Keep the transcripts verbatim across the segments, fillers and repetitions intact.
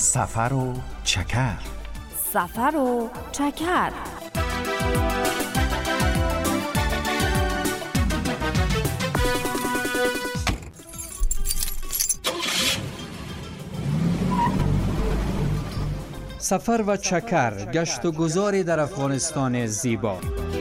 سفر و چکر. سفر و چکر. سفر و چکر، گشت و گذاری در افغانستان زیبا.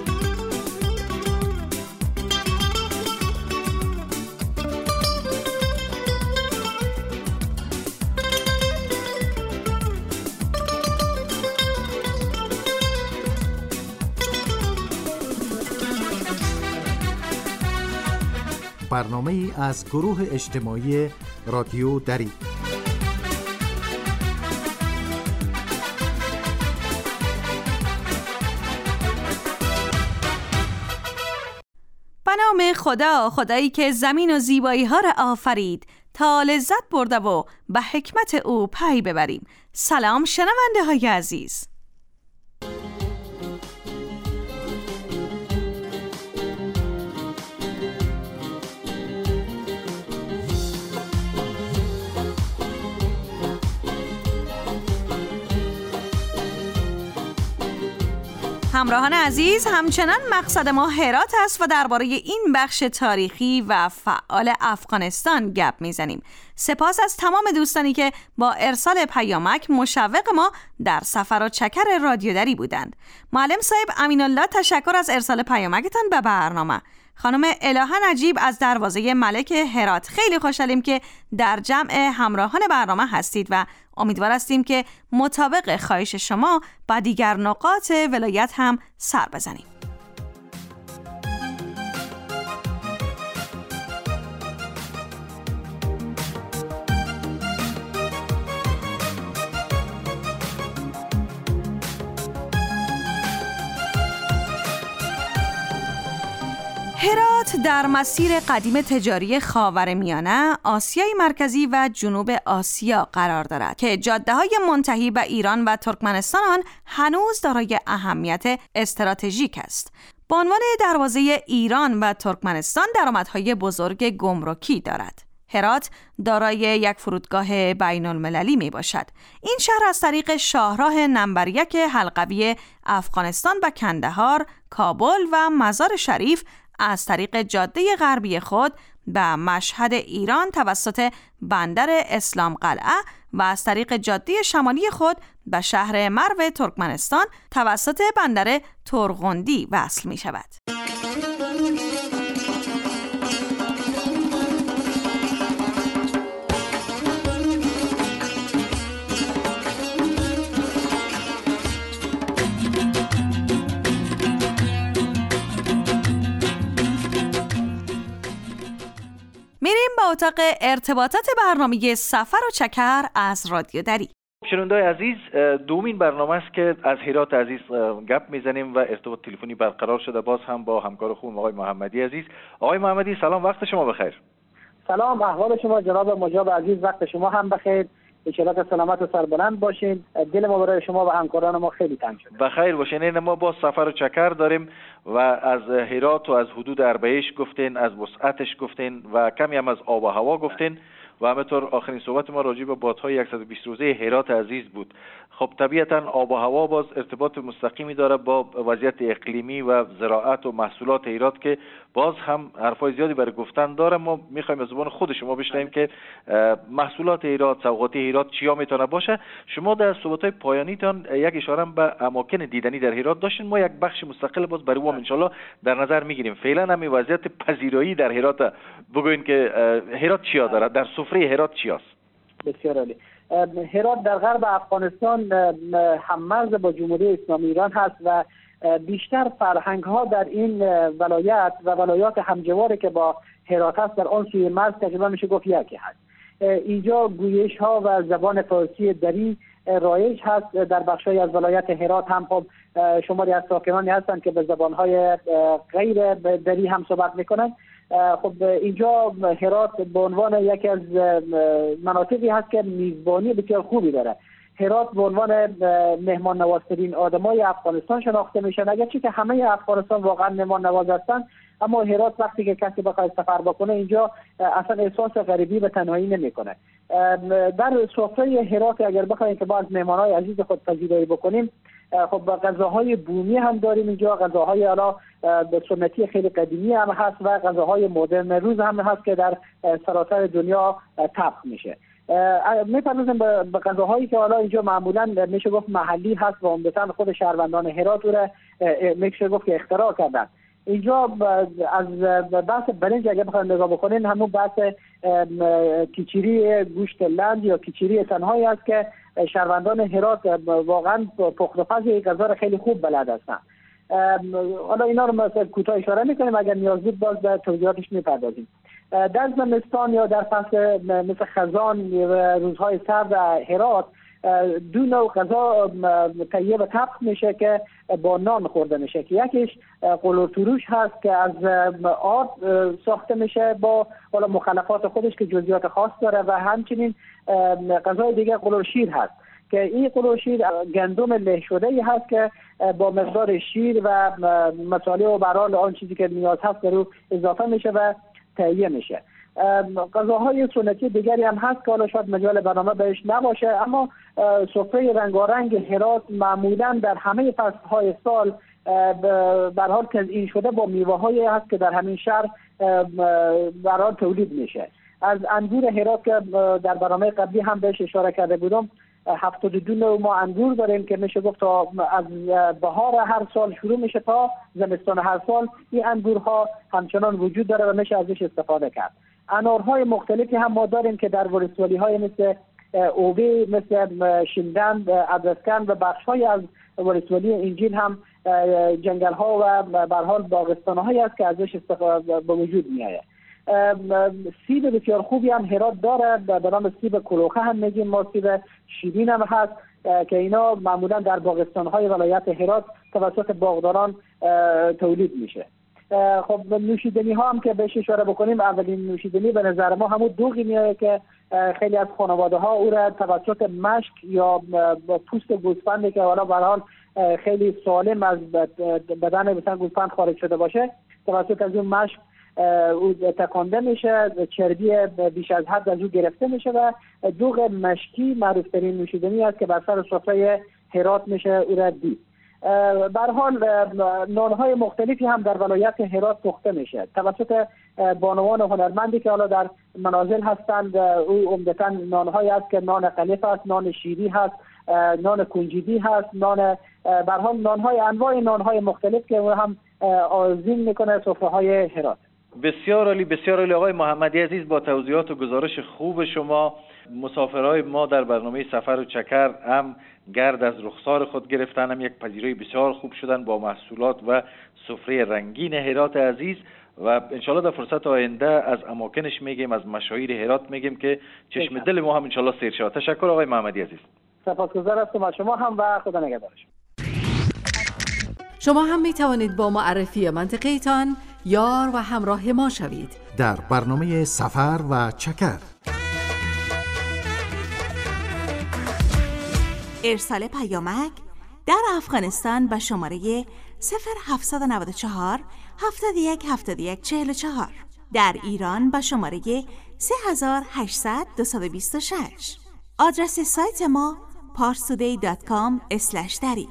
برنامه ای از گروه اجتماعی رادیو دری. به نام خدا، خدایی که زمین و زیبایی ها را آفرید تا لذت برده و به حکمت او پی ببریم. سلام شنونده های عزیز. همراهان عزیز، همچنان مقصد ما هرات است و درباره این بخش تاریخی و فعال افغانستان گپ میزنیم. سپاس از تمام دوستانی که با ارسال پیامک مشوق ما در سفر و چکر رادیو دری بودند. معلم صاحب امین الله، تشکر از ارسال پیامکتان به برنامه. خانم الهه نجیب از دروازه ملک هرات، خیلی خوشحالیم که در جمع همراهان برنامه هستید و امیدوار هستیم که مطابق خواهش شما با دیگر نقاط ولایت هم سر بزنیم. هرات در مسیر قدیم تجاری خاورمیانه، آسیای مرکزی و جنوب آسیا قرار دارد که جاده‌های منتهی به ایران و ترکمنستان آن هنوز دارای اهمیت استراتژیک است. به عنوان دروازه ایران و ترکمنستان درآمدهای بزرگ گمرکی دارد. هرات دارای یک فرودگاه بین المللی می باشد. این شهر از طریق شاهراه نمبر یک حلقوی افغانستان به کندهار، کابل و مزار شریف از طریق جاده غربی خود به مشهد ایران توسط بندر اسلام قلعه و از طریق جاده شمالی خود به شهر مرو ترکمنستان توسط بندر تورغندی وصل می شود. میریم به اتاق ارتباطات برنامه سفر و چکر از رادیو دری. شنونده‌های عزیز، دومین برنامه است که از هرات عزیز گپ میزنیم و ارتباط تلفنی برقرار شده، باز هم با همکار خوب آقای محمدی عزیز. آقای محمدی سلام، وقت شما بخیر. سلام، احوال شما جناب مجاب عزیز، وقت شما هم بخیر. انشاءالله که سلامت و سربلند باشین. دل ما برای شما و همکاران ما خیلی تنگ شده. بخیر باشین. این ما با سفر و چکر داریم و از هرات و از حدود اربعیش گفتین، از وسعتش گفتین و کمی هم از آب و هوا گفتین و همینطور آخرین صحبت ما راجع به بادهای صد و بیست روزه هرات عزیز بود. خب طبیعتاً آب و هوا باز ارتباط مستقیمی داره با وضعیت اقلیمی و زراعت و محصولات هرات که باز هم حرفای زیادی برای گفتن داره. ما میخوایم از زبان خود شما بشنویم که محصولات هرات، سوغاتی هرات چیا میتونه باشه. شما در صحبت‌های پایانیتان یک اشاره به اماکن دیدنی در هرات داشتین، ما یک بخش مستقل باز برای وام انشالله در نظر میگیریم. فعلا همین وضعیت پذیرایی در هرات بگوین که هرات چیا داره، در سفره هرات چی است؟ بسیار عالی. هرات در غرب افغانستان هم مرز با جمهوری اسلامی ایران هست و بیشتر فرهنگ ها در این ولایت و ولایات همجواره که با هرات هست در آن سوی مرز تقریبا میشه گفت یکی هست. اینجا گویش ها و زبان فارسی دری رایج هست. در بخشای از ولایت هرات هم خب شماری از ساکنانی هستند که به زبان های غیر دری هم صحبت میکنند. خب اینجا هرات به عنوان یکی از مناطقی هست که میزبانی بسیار خوبی داره. هرات به عنوان مهمان نوازترین آدمای افغانستان شناخته میشن، اگرچه که همه افغانستان واقعا مهمان نواز هستن، اما هرات وقتی که کسی بخواد سفر بکنه اینجا اصلا احساس غریبی به تنهایی نمیکنه. در سفره هرات اگر بخوایم که با از مهمانای عزیز خود پذیرایی بکنیم، خب غذاهای بومی هم داریم اینجا، غذاهای حالا سنتی خیلی قدیمی هم هست و غذاهای مدرن روز هم هست که در سراسر دنیا طبخ میشه. می‌پردازیم به غذاهایی که حالا اینجا معمولا میشه گفت محلی هست و عمدتاً خود شهروندان هرات رو میشه گفت که اختراع کردن. اینجا از بحث برنج اگه بخوایم نگاه بکنین، همون بحث کیچیری گوشت لند یا کیچیری تنهایی است که شهروندان هرات واقعا پخت و پز این غذا رو خیلی خوب بلد هستن. حالا اینا رو مثلا کوتاه اشاره میکنیم، اگر نیاز بود باز به توضیحاتش میپردازیم. در زمستان یا در فصل مثل خزان و روزهای سرد هرات دو نوع غذا تهیه و طبخ میشه که با نان خورده میشه، که یکیش قلور تروش هست که از آرد ساخته میشه با حالا مخلفات خودش که جزئیات خاص داره، و همچنین غذای دیگه قلور شیر هست که این قلور شیر گندم له شده ای هست که با مقدار شیر و مصالح و برال آن چیزی که نیاز هست در او اضافه میشه و تهیه میشه. غذاهای سنتی دیگری هم هست که حالا شاید مجال برنامه بهش نباشه، اما سفره رنگارنگ هرات معمولا در همه فصلهای سال به حال تزیین شده با میوه‌هایی هست که در همین شهر به حال تولید میشه. از انگور هرات که در برنامه قبلی هم بهش اشاره کرده بودم، هفتاد و دو نوع ما انگور داریم که میشه گفت از بهار هر سال شروع میشه تا زمستان هر سال این انگورها همچنان وجود داره و میشه ازش استفاده کرد. انارهای مختلفی هم ما داریم که در ولسوالی های مثل اوبی، مثل شیندند، ادرسکن و بخش های از ولسوالی انجیل هم جنگل ها و به هر حال باغستان هایی است که ازش استفاده به وجود میآید. سیب بسیار خوبی هم هرات داره به نام سیب کلوخه هم میگیم ما، سیب شیرین هم هست که اینا معمولا در باغستان های ولایت هرات توسط باغداران تولید میشه. خب نوشیدنی ها هم که بهش اشاره بکنیم، اولین نوشیدنی به نظر ما همون دوغی میاد که خیلی از خانواده ها او را توسط مشک یا پوست گوسفندی که حالا به هر حال خیلی سالم از بدن مثلا گوسفند خارج شده باشه، توسط از اون مشک او تکانده میشه، چربی بیش از حد از او گرفته میشه و دوغ مشکی معروف ترین نوشیدنی است که بر سر سفره هرات میشه او را دید. به هر حال نانهای مختلفی هم در ولایت هرات پخته میشه توسط بانوان هنرمندی که حالا در منازل هستند. او عمدتاً نانهایی است که نان قلیف است، نان شیری هست، نان کنجدی هست، نان به هر حال نانهای انواع نانهای مختلف که او هم آذین میکنه سفره‌های هرات. بسیار عالی، بسیار عالی آقای محمدی عزیز. با توضیحات و گزارش خوب شما، مسافرهای ما در برنامه سفر و چکر هم گرد از رخسار خود گرفتن، هم یک پذیرایی بسیار خوب شدن با محصولات و سفره رنگین هرات عزیز، و انشالله در فرصت آینده از اماکنش میگیم، از مشاهیر هرات میگیم که چشم دل ما هم انشالله سیر شود. تشکر آقای محمدی عزیز. سپاسگزار هستم از شما هم و خدا نگهدارش. شما هم می توانید با معرفی منطقه‌تان یار و همراه ما شوید در برنامه سفر و چکر. ارسال پیامک در افغانستان به شماره صفر هفتصد و نود و چهار هفتاد و یک هفتاد و یک چهل و چهار، در ایران به شماره سه هزار و هشتصد دویست و بیست و شش. آدرس سایت ما پارستودی دات کام اسلش دری.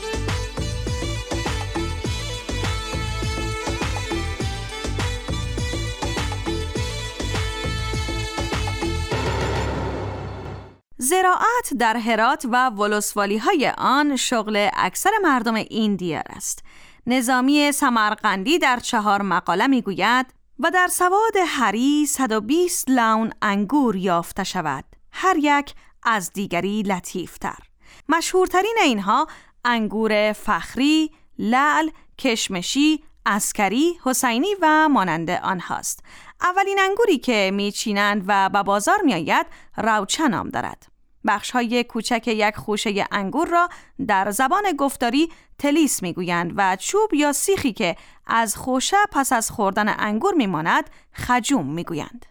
زراعت در هرات و ولسوالی های آن شغل اکثر مردم این دیار است. نظامی سمرقندی در چهار مقاله می گوید و در سواد هری صد و بیست لون انگور یافته شود، هر یک از دیگری لطیفتر. مشهورترین اینها انگور فخری، لعل، کشمشی، عسکری، حسینی و مانند آنهاست. اولین انگوری که میچینند و به بازار میآید روچه نام دارد. بخش‌های کوچک یک خوشه انگور را در زبان گفتاری تلیس میگویند و چوب یا سیخی که از خوشه پس از خوردن انگور میماند خجوم میگویند.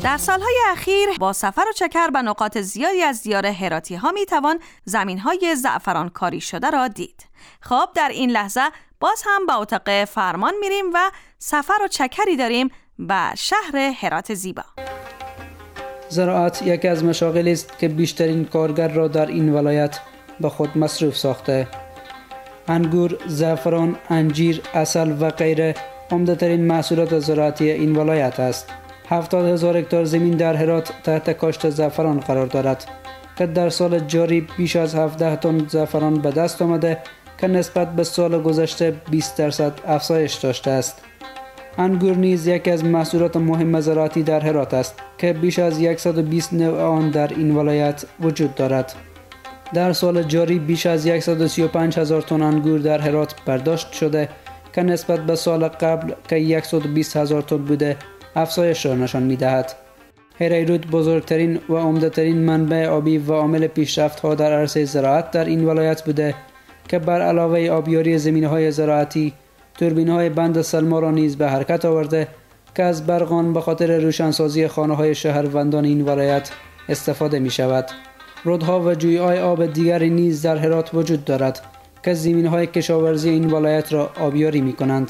در سالهای اخیر با سفر و چکر به نقاط زیادی از دیار هراتی ها می توان زمین های زعفران کاری شده را دید. خب در این لحظه باز هم به اتاق فرمان میریم و سفر و چکری داریم به شهر هرات زیبا. زراعت یکی از مشاغلی است که بیشترین کارگر را در این ولایت به خود مصروف ساخته. انگور، زعفران، انجیر، عسل و غیره عمده‌ترین محصولات زراعتی این ولایت است. هفتاد هزار هکتار زمین در هرات تحت کاشت زعفران قرار دارد که در سال جاری بیش از هفده تن زعفران به دست آمده که نسبت به سال گذشته بیست درصد افزایش داشته است. انگور نیز یکی از محصولات مهم زراعتی در هرات است که بیش از صد و بیست نوع آن در این ولایت وجود دارد. در سال جاری بیش از صد و سی و پنج هزار تن انگور در هرات برداشت شده که نسبت به سال قبل که صد و بیست هزار تن بوده افزایش را نشان می‌دهد. هریرود بزرگترین و عمده‌ترین منبع آبی و عامل پیشرفت‌ها در عرصه زراعت در این ولایت بوده که بر علاوه آبیاری زمین‌های زراعتی، توربین‌های بند سلما را نیز به حرکت آورده که از برقان به خاطر روشنسازی خانه‌های شهروندان این ولایت استفاده می‌شود. رودها و جویه‌های آب دیگری نیز در هرات وجود دارد که زمین‌های کشاورزی این ولایت را آبیاری می‌کنند.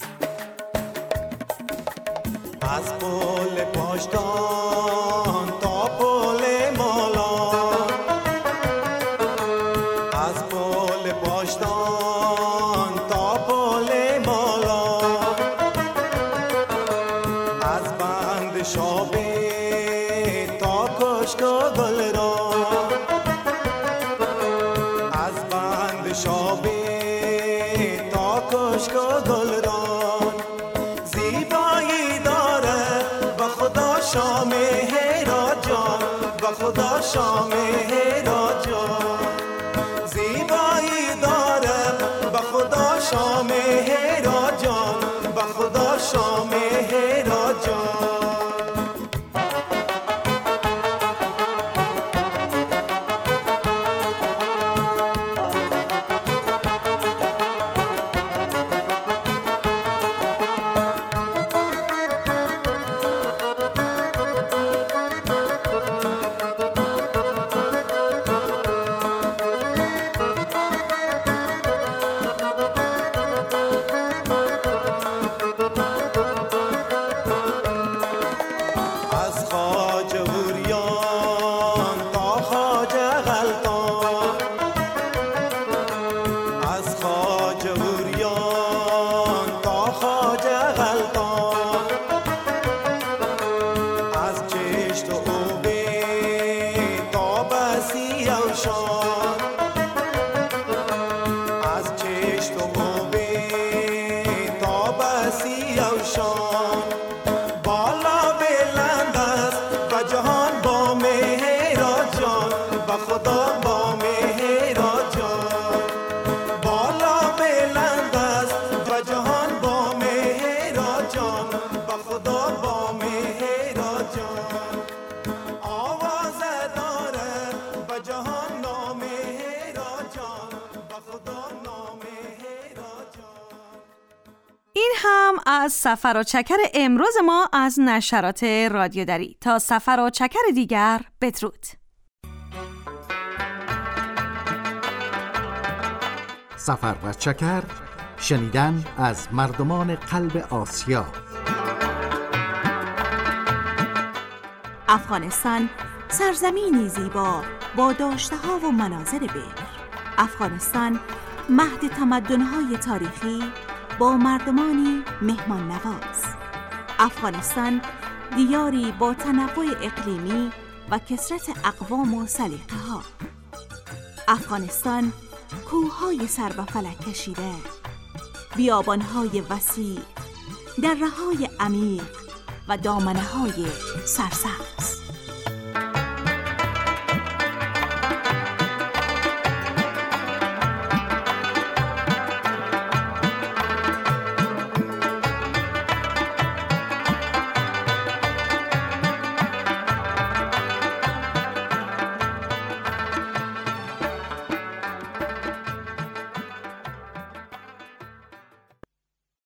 از پل پاشتان تا پل مالا، از پل پاشتان تا پل مالا، از بند شابه تا کشک و گل را، از بند شابه تا کشک و گل را، شام هرات جان و خدا شام هرات جان زیبایی داره و خدا شام هرات جان و خدا شام هرات جان. این هم از سفر و چکر امروز ما از نشرات رادیو دری. تا سفر و چکر دیگر بدرود. سفر و چکر، شنیدن از مردمان قلب آسیا. افغانستان سرزمینی زیبا با داشته‌ها و مناظر بکر. افغانستان مهد تمدن‌های تاریخی با مردمانی مهمان نواز. افغانستان دیاری با تنوع اقلیمی و کثرت اقوام و سلیقه‌ها. افغانستان کوه‌های سر به فلک کشیده، بیابان‌های وسیع، دره‌های عمیق و دامنه‌های سرسبز.